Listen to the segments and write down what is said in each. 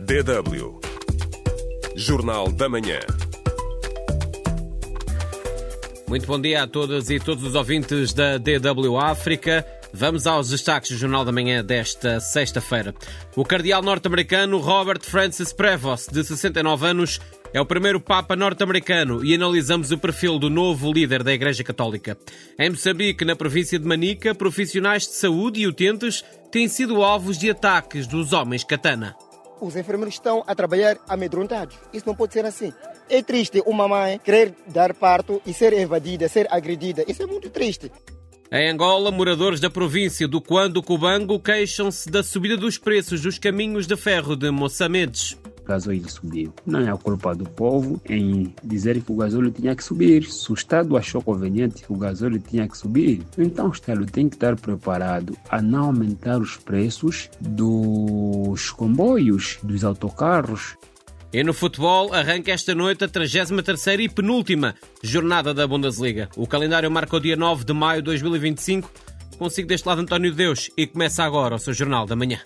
DW Jornal da Manhã. Muito bom dia a todas e todos os ouvintes da DW África. Vamos aos destaques do Jornal da Manhã desta sexta-feira. O cardeal norte-americano Robert Francis Prevost, de 69 anos, é o primeiro Papa norte-americano e analisamos o perfil do novo líder da Igreja Católica. Em Moçambique, na província de Manica, profissionais de saúde e utentes têm sido alvos de ataques dos homens katana. Os enfermeiros estão a trabalhar amedrontados. Isso não pode ser assim. É triste uma mãe querer dar parto e ser evadida, ser agredida. Isso é muito triste. Em Angola, moradores da província do Cuando-Cubango queixam-se da subida dos preços dos caminhos de ferro de Moçamedes. O gasóleo subiu. Não é a culpa do povo em dizer que o gasóleo tinha que subir. Se o Estado achou conveniente que o gasóleo tinha que subir, então o Estado tem que estar preparado a não aumentar os preços dos comboios, dos autocarros. E no futebol, arranca esta noite a 33ª e penúltima jornada da Bundesliga. O calendário marca o dia 9 de maio de 2025. Consigo deste lado António Deus e começa agora o seu Jornal da Manhã.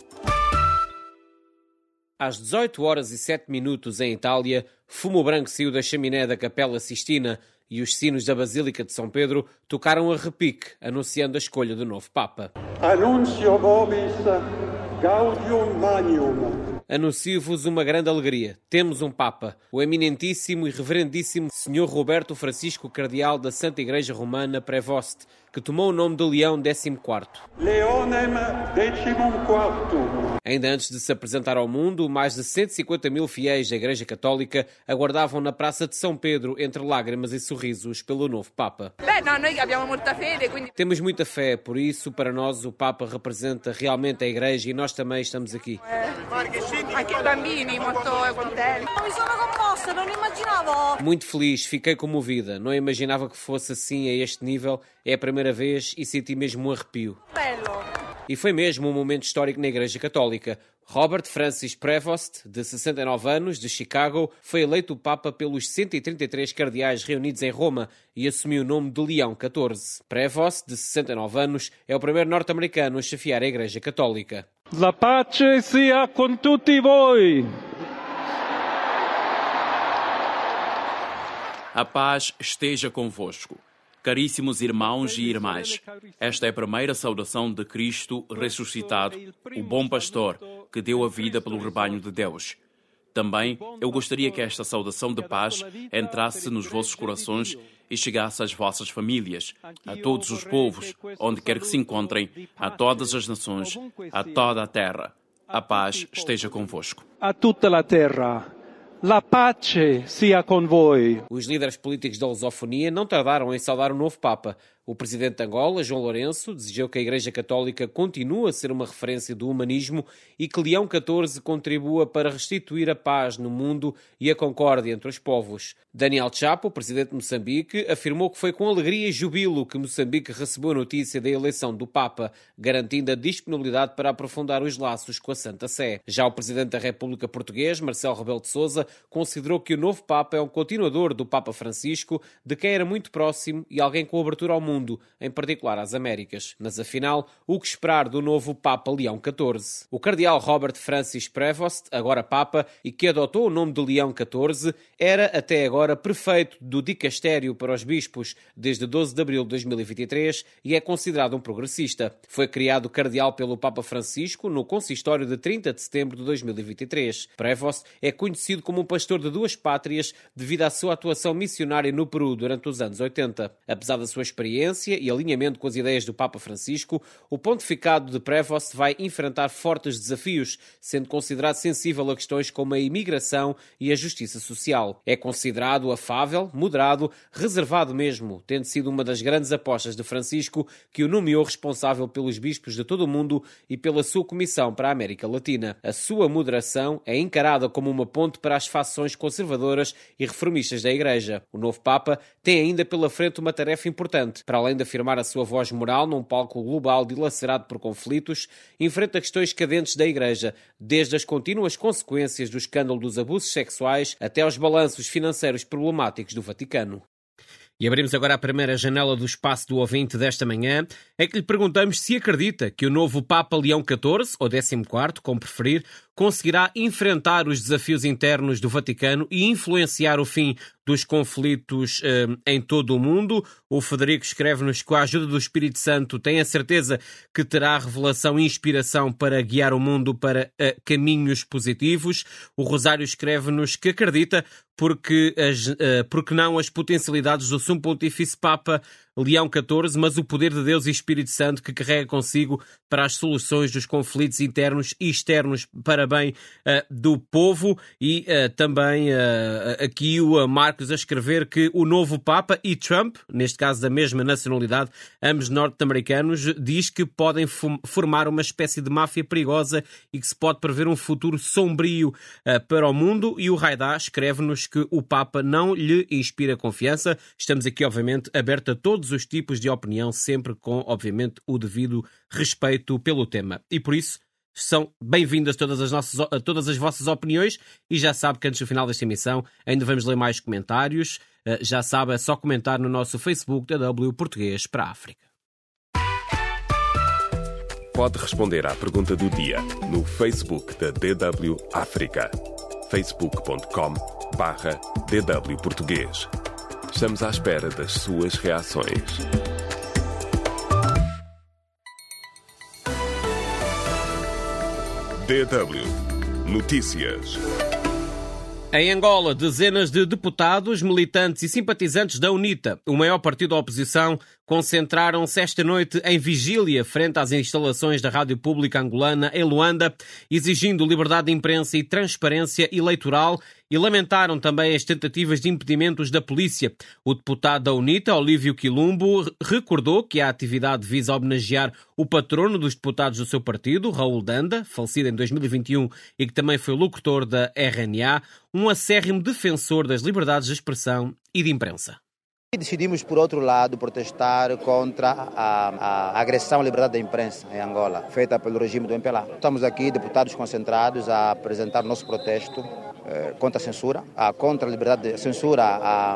Às 18h07 em Itália, fumo branco saiu da chaminé da Capela Sistina e os sinos da Basílica de São Pedro tocaram a repique, anunciando a escolha do novo Papa. Annuncio vobis gaudium magnum. Anuncio-vos uma grande alegria. Temos um Papa, o eminentíssimo e reverendíssimo Sr. Roberto Francisco Cardeal da Santa Igreja Romana Prevost, que tomou o nome de Leão XIV. Leonem XIV. Ainda antes de se apresentar ao mundo, mais de 150 mil fiéis da Igreja Católica aguardavam na Praça de São Pedro, entre lágrimas e sorrisos, pelo novo Papa. Temos muita fé, por isso, para nós, o Papa representa realmente a Igreja e nós também estamos aqui. Muito feliz, fiquei comovida. Não imaginava que fosse assim a este nível. É a primeira vez e senti mesmo um arrepio. E foi mesmo um momento histórico na Igreja Católica. Robert Francis Prevost, de 69 anos, de Chicago, foi eleito Papa pelos 133 cardeais reunidos em Roma e assumiu o nome de Leão XIV. Prevost, de 69 anos, é o primeiro norte-americano a chefiar a Igreja Católica. La pace sia con tutti voi. A paz esteja convosco. Caríssimos irmãos e irmãs, esta é a primeira saudação de Cristo ressuscitado, o bom pastor que deu a vida pelo rebanho de Deus. Também eu gostaria que esta saudação de paz entrasse nos vossos corações e chegasse às vossas famílias, a todos os povos, onde quer que se encontrem, a todas as nações, a toda a terra. A paz esteja convosco. A tutta a terra. La pace sia con voi. Os líderes políticos da lusofonia não tardaram em saudar o novo Papa. O presidente de Angola, João Lourenço, desejou que a Igreja Católica continue a ser uma referência do humanismo e que Leão XIV contribua para restituir a paz no mundo e a concórdia entre os povos. Daniel Chapo, presidente de Moçambique, afirmou que foi com alegria e jubilo que Moçambique recebeu a notícia da eleição do Papa, garantindo a disponibilidade para aprofundar os laços com a Santa Sé. Já o presidente da República Portuguesa, Marcelo Rebelo de Sousa, considerou que o novo Papa é um continuador do Papa Francisco, de quem era muito próximo e alguém com abertura ao mundo, em particular às Américas. Mas afinal, o que esperar do novo Papa Leão XIV? O cardeal Robert Francis Prevost, agora Papa, e que adotou o nome de Leão XIV, era até agora prefeito do dicastério para os bispos desde 12 de abril de 2023 e é considerado um progressista. Foi criado cardeal pelo Papa Francisco no consistório de 30 de setembro de 2023. Prevost é conhecido como um pastor de duas pátrias devido à sua atuação missionária no Peru durante os anos 80. Apesar da sua experiência e alinhamento com as ideias do Papa Francisco, o pontificado de Prevost vai enfrentar fortes desafios, sendo considerado sensível a questões como a imigração e a justiça social. É considerado afável, moderado, reservado mesmo, tendo sido uma das grandes apostas de Francisco, que o nomeou responsável pelos bispos de todo o mundo e pela sua comissão para a América Latina. A sua moderação é encarada como uma ponte para as facções conservadoras e reformistas da Igreja. O novo Papa tem ainda pela frente uma tarefa importante. Para além de afirmar a sua voz moral num palco global dilacerado por conflitos, enfrenta questões cadentes da Igreja, desde as contínuas consequências do escândalo dos abusos sexuais até aos balanços financeiros problemáticos do Vaticano. E abrimos agora a primeira janela do espaço do ouvinte desta manhã, em que lhe perguntamos se acredita que o novo Papa Leão XIV, ou XIV, como preferir, conseguirá enfrentar os desafios internos do Vaticano e influenciar o fim dos conflitos em todo o mundo. O Frederico escreve-nos que, com a ajuda do Espírito Santo, tem a certeza que terá revelação e inspiração para guiar o mundo para caminhos positivos. O Rosário escreve-nos que acredita porque não as potencialidades do Sumo Pontífice Papa Leão XIV, mas o poder de Deus e Espírito Santo que carrega consigo para as soluções dos conflitos internos e externos para bem do povo. E também aqui o Marcos a escrever que o novo Papa e Trump, neste caso da mesma nacionalidade, ambos norte-americanos, diz que podem formar uma espécie de máfia perigosa e que se pode prever um futuro sombrio para o mundo. E o Raidá escreve-nos que o Papa não lhe inspira confiança. Estamos aqui, obviamente, abertos a todos os tipos de opinião, sempre com, obviamente, o devido respeito pelo tema. E por isso, são bem-vindas todas as vossas opiniões e já sabe que antes do final desta emissão ainda vamos ler mais comentários. Já sabe, é só comentar no nosso Facebook DW Português para a África. Pode responder à pergunta do dia no Facebook da DW África. facebook.com/DW Português. Estamos à espera das suas reações. DW Notícias. Em Angola, dezenas de deputados, militantes e simpatizantes da UNITA, o maior partido da oposição, concentraram-se esta noite em vigília frente às instalações da Rádio Pública Angolana em Luanda, exigindo liberdade de imprensa e transparência eleitoral, e lamentaram também as tentativas de impedimentos da polícia. O deputado da UNITA, Olívio Quilumbo, recordou que a atividade visa homenagear o patrono dos deputados do seu partido, Raul Danda, falecido em 2021 e que também foi locutor da RNA, um acérrimo defensor das liberdades de expressão e de imprensa. Decidimos, por outro lado, protestar contra a agressão à liberdade da imprensa em Angola, feita pelo regime do MPLA. Estamos aqui, deputados concentrados, a apresentar nosso protesto contra a censura, contra a liberdade de censura,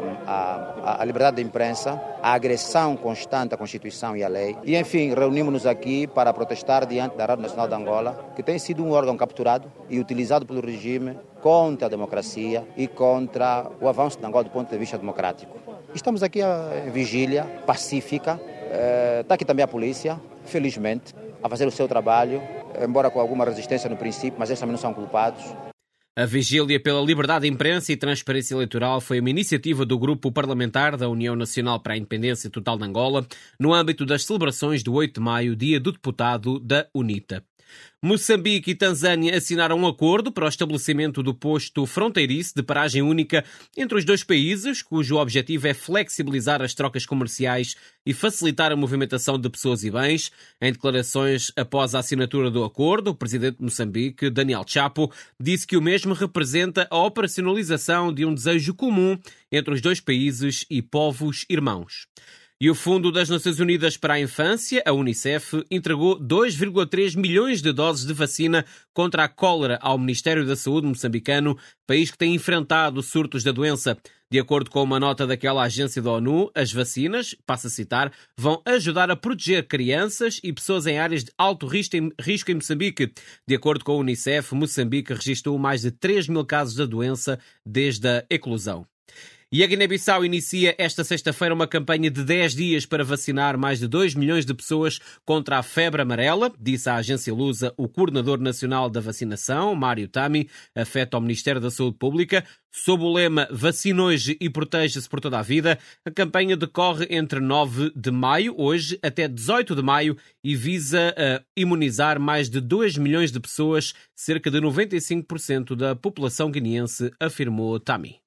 a liberdade da imprensa, a agressão constante à Constituição e à lei. E, enfim, reunimos-nos aqui para protestar diante da Rádio Nacional de Angola, que tem sido um órgão capturado e utilizado pelo regime contra a democracia e contra o avanço de Angola do ponto de vista democrático. Estamos aqui em vigília pacífica, está aqui também a polícia, felizmente, a fazer o seu trabalho, embora com alguma resistência no princípio, mas eles também não são culpados. A vigília pela liberdade de imprensa e transparência eleitoral foi uma iniciativa do Grupo Parlamentar da União Nacional para a Independência Total de Angola, no âmbito das celebrações do 8 de maio, dia do deputado da UNITA. Moçambique e Tanzânia assinaram um acordo para o estabelecimento do posto fronteiriço de paragem única entre os dois países, cujo objetivo é flexibilizar as trocas comerciais e facilitar a movimentação de pessoas e bens. Em declarações após a assinatura do acordo, o presidente de Moçambique, Daniel Chapo, disse que o mesmo representa a operacionalização de um desejo comum entre os dois países e povos irmãos. E o Fundo das Nações Unidas para a Infância, a Unicef, entregou 2,3 milhões de doses de vacina contra a cólera ao Ministério da Saúde moçambicano, país que tem enfrentado surtos da doença. De acordo com uma nota daquela agência da ONU, as vacinas, passo a citar, vão ajudar a proteger crianças e pessoas em áreas de alto risco em Moçambique. De acordo com a Unicef, Moçambique registrou mais de 3 mil casos da doença desde a eclosão. E a Guiné-Bissau inicia esta sexta-feira uma campanha de 10 dias para vacinar mais de 2 milhões de pessoas contra a febre amarela, disse a agência lusa o coordenador nacional da vacinação, Mário Tami, afeta ao Ministério da Saúde Pública. Sob o lema Vacina hoje e proteja-se por toda a vida, a campanha decorre entre 9 de maio, hoje, até 18 de maio e visa imunizar mais de 2 milhões de pessoas, cerca de 95% da população guineense, afirmou Tami.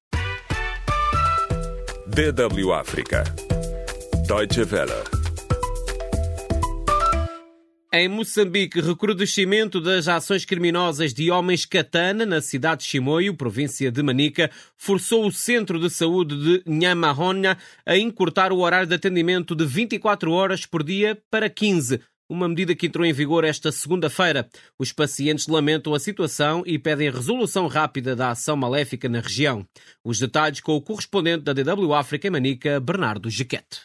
DW África. Deutsche Welle. Em Moçambique, recrudescimento das ações criminosas de homens katana na cidade de Chimoio, província de Manica, forçou o Centro de Saúde de Nhamahonya a encurtar o horário de atendimento de 24 horas por dia para 15. Uma medida que entrou em vigor esta segunda-feira. Os pacientes lamentam a situação e pedem resolução rápida da ação maléfica na região. Os detalhes com o correspondente da DW África em Manica, Bernardo Jaquete.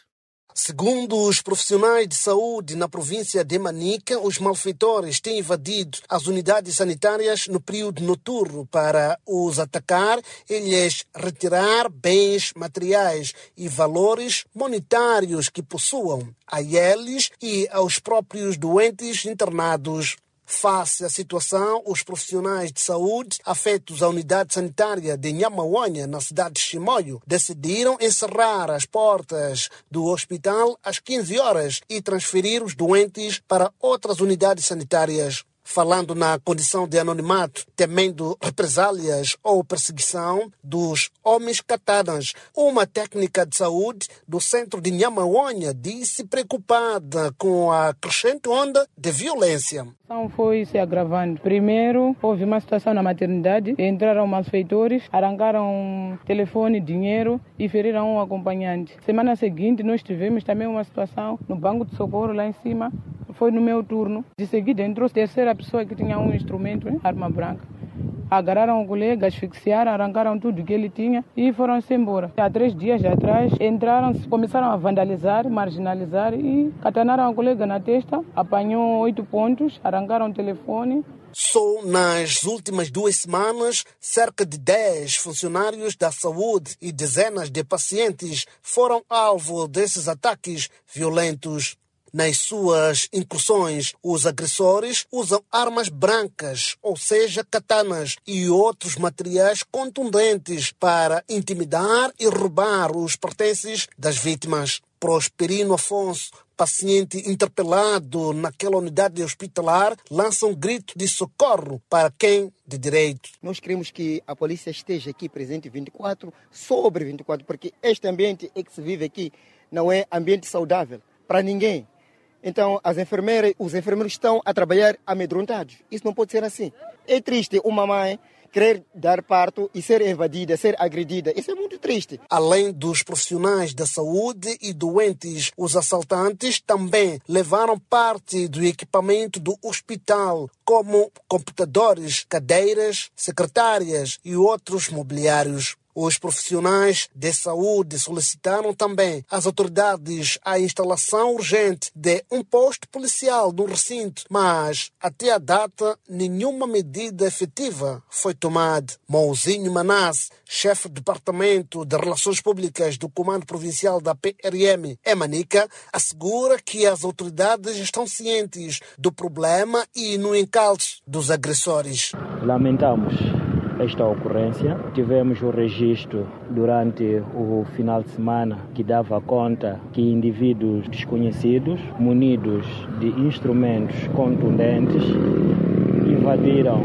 Segundo os profissionais de saúde na província de Manica, os malfeitores têm invadido as unidades sanitárias no período noturno para os atacar e lhes retirar bens materiais e valores monetários que possuam a eles e aos próprios doentes internados. Face à situação, os profissionais de saúde afetos à unidade sanitária de Nhamaonha, na cidade de Chimoio, decidiram encerrar as portas do hospital às 15 horas e transferir os doentes para outras unidades sanitárias. Falando na condição de anonimato, temendo represálias ou perseguição dos homens katanas, uma técnica de saúde do centro de Nhamaonha disse preocupada com a crescente onda de violência. Foi se agravando. Primeiro, houve uma situação na maternidade, entraram malfeitores, arrancaram telefone, dinheiro e feriram um acompanhante. Semana seguinte, nós tivemos também uma situação no banco de socorro lá em cima. Foi no meu turno. De seguida, entrou a terceira pessoa que tinha um instrumento, arma branca. Agarraram o colega, asfixiaram, arrancaram tudo que ele tinha e foram-se embora. Há 3 dias atrás, entraram, começaram a vandalizar, marginalizar e catanaram o colega na testa, apanhou 8 pontos, arrancaram o telefone. Só nas últimas 2 semanas, cerca de 10 funcionários da saúde e dezenas de pacientes foram alvo desses ataques violentos. Nas suas incursões, os agressores usam armas brancas, ou seja, katanas, e outros materiais contundentes para intimidar e roubar os pertences das vítimas. Prosperino Afonso, paciente interpelado naquela unidade hospitalar, lança um grito de socorro para quem de direito. Nós queremos que a polícia esteja aqui presente 24 sobre 24, porque este ambiente que se vive aqui não é ambiente saudável para ninguém. Então, as enfermeiras, os enfermeiros estão a trabalhar amedrontados. Isso não pode ser assim. É triste uma mãe querer dar parto e ser invadida, ser agredida. Isso é muito triste. Além dos profissionais da saúde e doentes, os assaltantes também levaram parte do equipamento do hospital, como computadores, cadeiras, secretárias e outros mobiliários. Os profissionais de saúde solicitaram também às autoridades a instalação urgente de um posto policial no recinto, mas até a data nenhuma medida efetiva foi tomada. Mouzinho Manasse, chefe do Departamento de Relações Públicas do Comando Provincial da PRM em Manica, assegura que as autoridades estão cientes do problema e no encalço dos agressores. Lamentamos esta ocorrência. Tivemos o registro durante o final de semana que dava conta que indivíduos desconhecidos, munidos de instrumentos contundentes, invadiram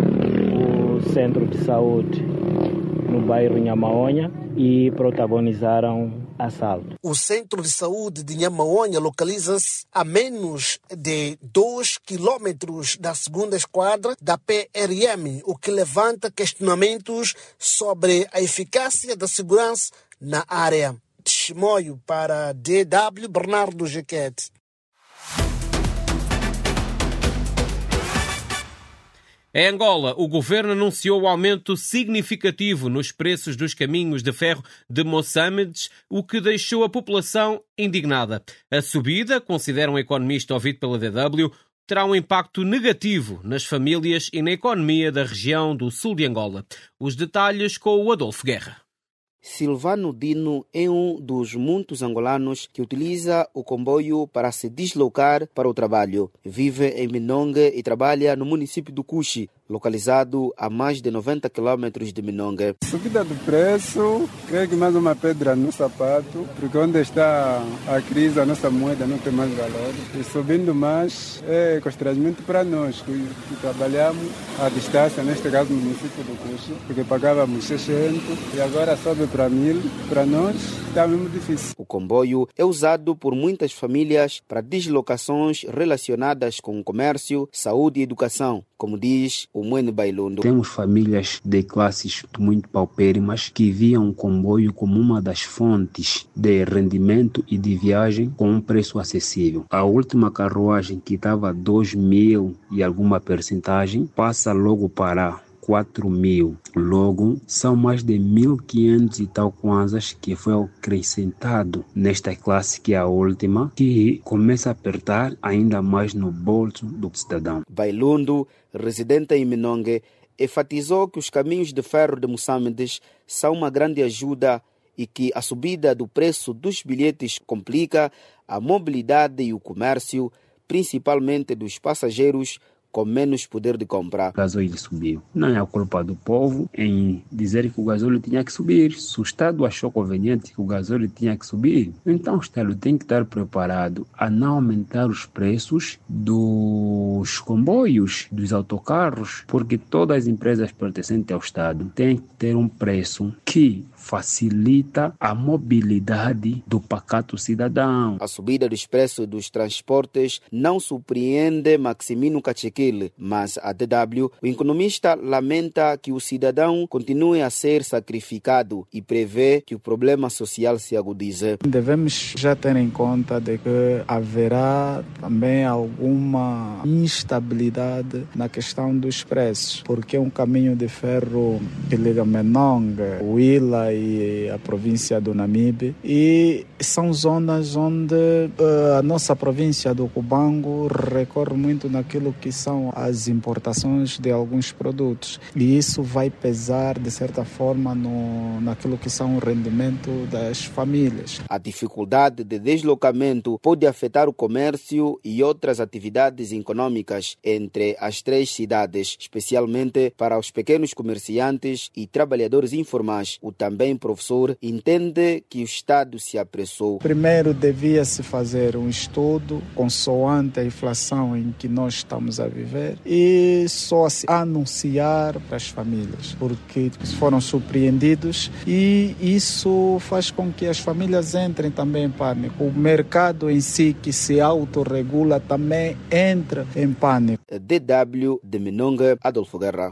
o centro de saúde no bairro Nhamaonha e protagonizaram assalto. O centro de saúde de Nhamaonha localiza-se a menos de 2 quilômetros da segunda esquadra da PRM, o que levanta questionamentos sobre a eficácia da segurança na área. De Chimoio para DW, Bernardo Jequete. Em Angola, o governo anunciou o aumento significativo nos preços dos caminhos de ferro de Moçambique, o que deixou a população indignada. A subida, considera um economista ouvido pela DW, terá um impacto negativo nas famílias e na economia da região do sul de Angola. Os detalhes com o Adolfo Guerra. Silvano Dino é um dos muitos angolanos que utiliza o comboio para se deslocar para o trabalho. Vive em Minonga e trabalha no município do Cuxi, localizado a mais de 90 quilômetros de Minonga. Subida do preço, creio que mais uma pedra no sapato, porque onde está a crise, a nossa moeda não tem mais valor. E subindo mais é constrangimento para nós, que trabalhamos à distância, neste caso no município do Cuxi, porque pagávamos 600 e agora sobe para 1000, para nós está mesmo difícil. O comboio é usado por muitas famílias para deslocações relacionadas com comércio, saúde e educação, como diz o Mwene Bailundo. Temos famílias de classes muito paupérrimas que viam o comboio como uma das fontes de rendimento e de viagem com um preço acessível. A última carruagem, que estava 2.000 e alguma percentagem, passa logo para 4.000. Logo, são mais de 1.500 e tal kwanzas que foi acrescentado nesta classe, que é a última, que começa a apertar ainda mais no bolso do cidadão. Bailundo, residente em Minongue, enfatizou que os caminhos de ferro de Moçambique são uma grande ajuda e que a subida do preço dos bilhetes complica a mobilidade e o comércio, principalmente dos passageiros com menos poder de compra. O gasóleo subiu. Não é a culpa do povo em dizer que o gasóleo tinha que subir. Se o Estado achou conveniente que o gasóleo tinha que subir, então o Estado tem que estar preparado a não aumentar os preços dos comboios, dos autocarros, porque todas as empresas pertencentes ao Estado têm que ter um preço que facilita a mobilidade do pacato cidadão. A subida dos preços dos transportes não surpreende Maximino Cachequele, mas a DW, o economista, lamenta que o cidadão continue a ser sacrificado e prevê que o problema social se agudize. Devemos já ter em conta de que haverá também alguma instabilidade na questão dos preços, porque é um caminho de ferro que liga Menongue, Huila e a província do Namibe, e são zonas onde a nossa província do Cubango recorre muito naquilo que são as importações de alguns produtos, e isso vai pesar de certa forma naquilo que são o rendimento das famílias. A dificuldade de deslocamento pode afetar o comércio e outras atividades econômicas entre as três cidades, especialmente para os pequenos comerciantes e trabalhadores informais. O também professor entende que o Estado se apressou. Primeiro devia-se fazer um estudo consoante a inflação em que nós estamos a viver e só se anunciar para as famílias, porque foram surpreendidos e isso faz com que as famílias entrem também em pânico. O mercado em si, que se autorregula, também entra em pânico. DW de Minongue, Adolfo Guerra.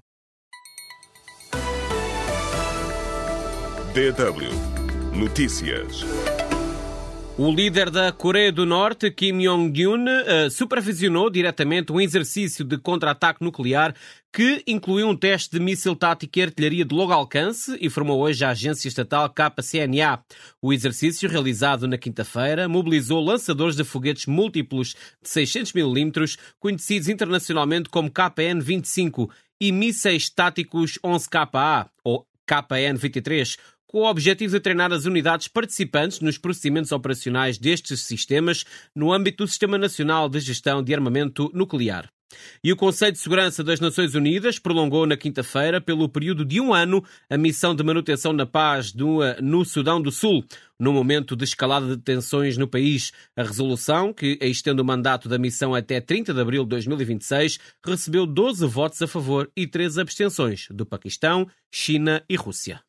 DW Notícias. O líder da Coreia do Norte, Kim Jong-un, supervisionou diretamente um exercício de contra-ataque nuclear que incluiu um teste de míssil tático e artilharia de longo alcance, informou hoje a agência estatal KCNA. O exercício, realizado na quinta-feira, mobilizou lançadores de foguetes múltiplos de 600 mm, conhecidos internacionalmente como KN-25, e mísseis táticos 11KA, ou KN-23, com o objetivo de treinar as unidades participantes nos procedimentos operacionais destes sistemas no âmbito do Sistema Nacional de Gestão de Armamento Nuclear. E o Conselho de Segurança das Nações Unidas prolongou na quinta-feira, pelo período de 1 ano, a missão de manutenção da paz no Sudão do Sul, no momento de escalada de tensões no país. A resolução, que estende o mandato da missão até 30 de abril de 2026, recebeu 12 votos a favor e 13 abstenções do Paquistão, China e Rússia.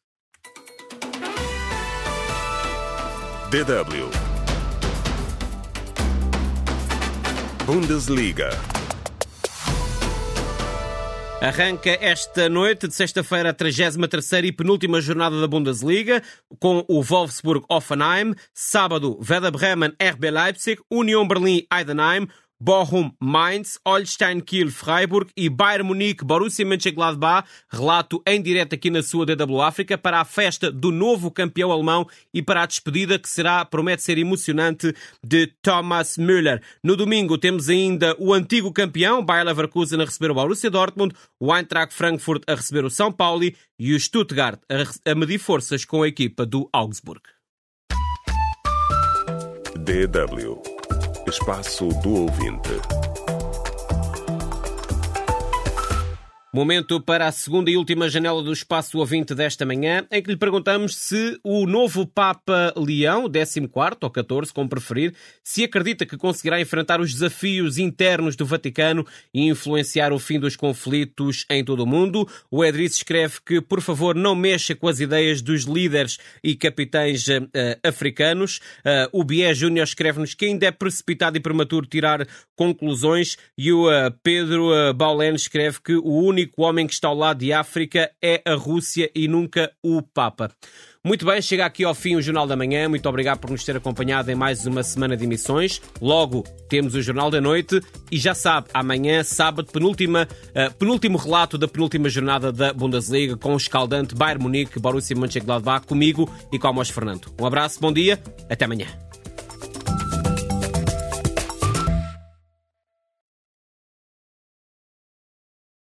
DW Bundesliga. Arranca esta noite de sexta-feira a 33ª e penúltima jornada da Bundesliga, com o Wolfsburg-Hoffenheim, sábado Werder Bremen, RB Leipzig, Union Berlin-Heidenheim, Bochum, Mainz, Holstein Kiel, Freiburg e Bayern Munique, Borussia Mönchengladbach. Relato em direto aqui na sua DW África para a festa do novo campeão alemão e para a despedida que promete ser emocionante, de Thomas Müller. No domingo temos ainda o antigo campeão, Bayer Leverkusen, a receber o Borussia Dortmund, o Eintracht Frankfurt a receber o São Paulo e o Stuttgart a medir forças com a equipa do Augsburg. DW Espaço do Ouvinte. Momento para a segunda e última janela do Espaço do Ouvinte desta manhã, em que lhe perguntamos se o novo Papa Leão, 14º ou 14, como preferir, se acredita que conseguirá enfrentar os desafios internos do Vaticano e influenciar o fim dos conflitos em todo o mundo. O Edris escreve que, por favor, não mexa com as ideias dos líderes e capitães africanos. O Bié Júnior escreve-nos que ainda é precipitado e prematuro tirar conclusões. E o Pedro Baulen escreve que o único único homem que está ao lado de África é a Rússia e nunca o Papa. Muito bem, chega aqui ao fim o Jornal da Manhã. Muito obrigado por nos ter acompanhado em mais uma semana de emissões. Logo temos o Jornal da Noite e já sabe, amanhã, sábado, penúltimo relato da penúltima jornada da Bundesliga com o escaldante Bayern Munique, Borussia Mönchengladbach, comigo e com o Amos Fernando. Um abraço, bom dia, até amanhã.